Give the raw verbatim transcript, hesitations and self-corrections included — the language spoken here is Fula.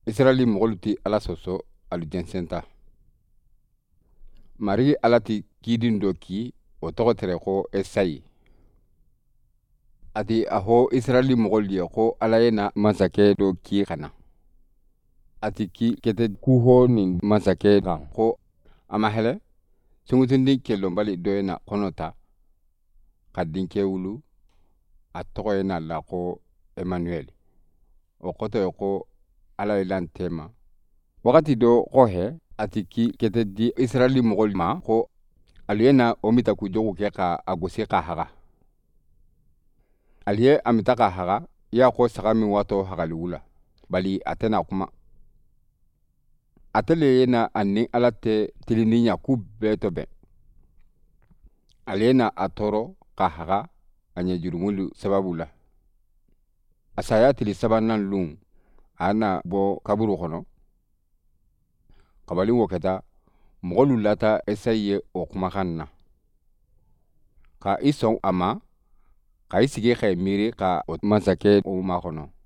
Israeli mɔgɔlu ti ala sɔsɔ alu jɛnsɛnta mari ala ti kidin dɔ ki o tɔgɔ tɛrɛ ko Esayi. Ati aho Israeli mɔgɔlu ye ko ala ye na masakɛ dɔ ki kana. Ati ki kete kuho ni masakɛ kan ko ama hele sungutindi kelonbali dɔ ye na kɔnɔta ka dinkɛ wulu a tɔgɔ ye na la ko Emmanuel. O kɔtɔ ye ko ala ye lan tema. Wakati dɔ kɔhɛ ati ki kete di Israeli mɔgɔlu ma ko alu ye na omita ku jogu kɛ ka agosi ka haga. Ali ye amita ka haga ya ko saga min wato hagali wula bali atena kuma. Atele ye na ani ala te tilini nya ku beto be. Ali ye na atoro ka haga anya jurumulu sababu la. Asaya tili sabanan lung ana bo kaburu kono. Kabali woketa mɔgɔlu lata Esayi ye o kumakan na. Ka isɔn ama ka isigi ka miri ka o masakɛ o ma kono.